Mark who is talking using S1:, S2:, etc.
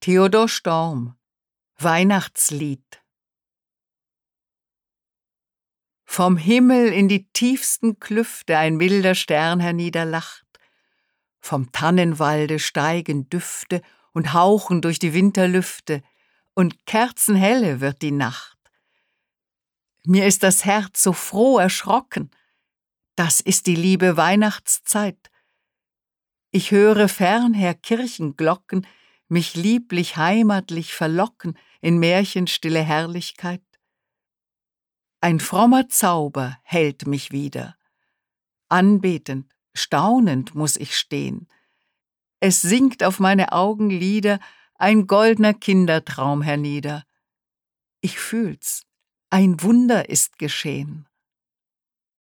S1: Theodor Storm, Weihnachtslied. Vom Himmel in die tiefsten Klüfte ein milder Stern herniederlacht. Vom Tannenwalde steigen Düfte und hauchen durch die Winterlüfte, und kerzenhelle wird die Nacht. Mir ist das Herz so froh erschrocken, das ist die liebe Weihnachtszeit. Ich höre fernher Kirchenglocken mich lieblich heimatlich verlocken in märchenstille Herrlichkeit. Ein frommer Zauber hält mich wieder. Anbetend, staunend muß ich stehen. Es sinkt auf meine Augenlider ein goldner Kindertraum hernieder. Ich fühl's, ein Wunder ist geschehen.